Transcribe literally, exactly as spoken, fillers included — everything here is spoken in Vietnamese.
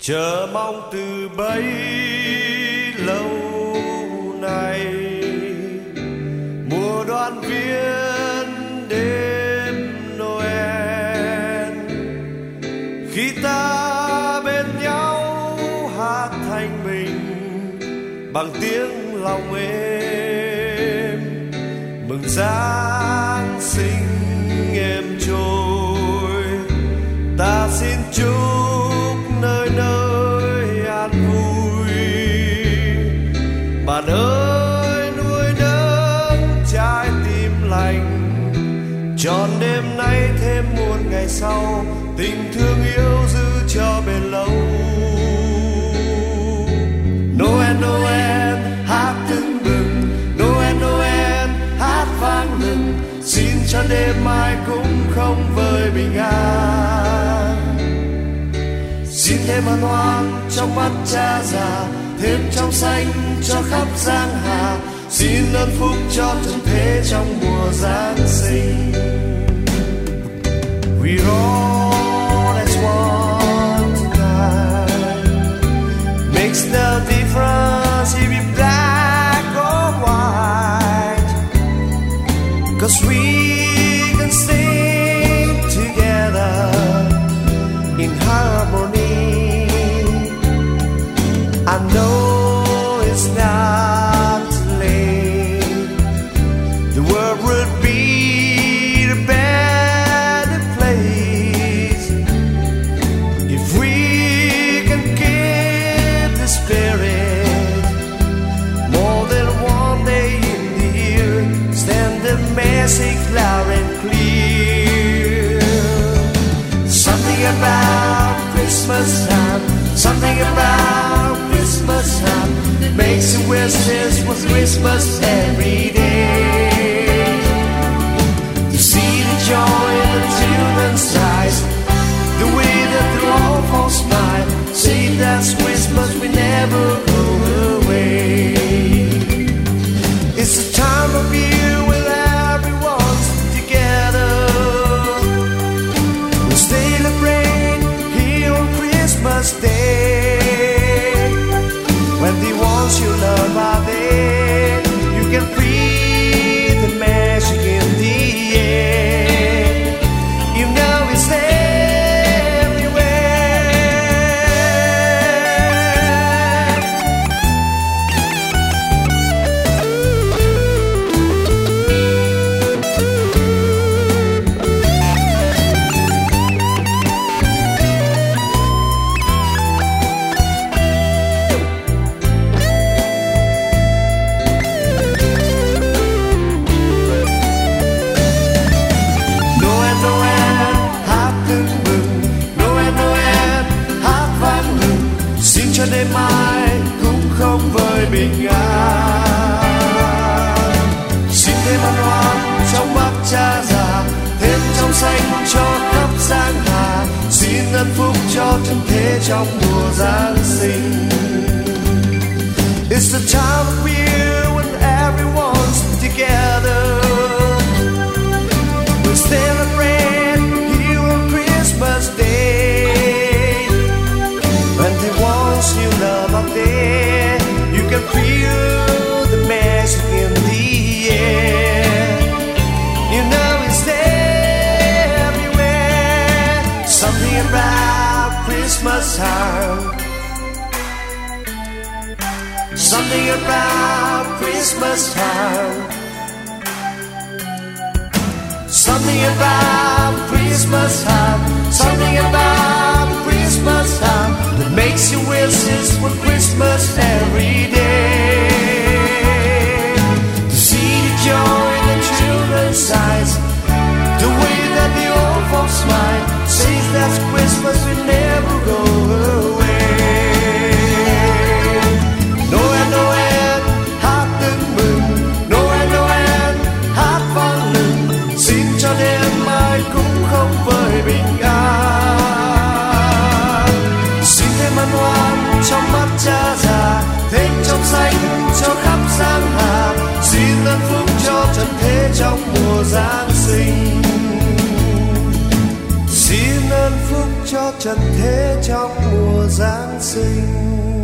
chờ mong từ bấy lâu nay, mùa đoàn viên đêm Noel, khi ta bên nhau hát thanh bình bằng tiếng lòng êm, mừng Giáng sinh êm trôi. Ta xin chúc nơi nơi an vui, bạn ơi nuôi nấng trái tim lành, tròn đêm nay thêm muôn ngày sau, tình thương yêu giữ cho bền lâu. Noel Noel hát tưng bừng, Noel Noel hát vang lừng, xin cho đêm mai cũng không vơi bình an. Xin thêm hân hoan trong mắt cha già, thêm trong xanh cho khắp giang hà, xin ơn phúc cho trần thế trong mùa Giáng sinh. We're all as one tonight, makes no difference if you're black or white, 'cause we can sing together in harmony. I know it's not too late, the world would be a better place if we can keep the spirit more than one day in the year, stand the message loud and clear. Something about Christmas time, something about Christmas time that makes you wish this was Christmas every day. To see the joy in the children's eyes, the way that they all fall smile, say that's Christmas, we never go away. It's a time of year when everyone's together, we celebrate here on Christmas Day. When the ones you love are there, you can feel the magic in the air. You know it's everywhere. Noel Noel hát tưng bừng, Noel Noel hát vang lừng, xin cho đêm mai cũng không vơi bình an. Xin thêm hân hoan trong mắt cha già, thêm trong xanh cho khắp giang hà, xin ơn phúc cho trần thế trong mùa Giáng sinh. It's the time of year when everyone's together, we celebrate here on Christmas Day. When the ones you love are there, you can feel the magic in the air. You know it's everywhere. Something about Christmas time, something about Christmas time, something about Christmas time, something about Christmas time that makes you wish this was Christmas every day. To see the joy in the children's eyes, the way that the old folks smile, says that's Christmas, we never go away. Noel Noel hát tưng bừng, Noel Noel hát vang lừng, xin cho đêm mai cũng không vơi bình an. Xin thêm hân hoan trong mắt cha già, thêm trong ơn phúc cho trần thế trong mùa Giáng sinh.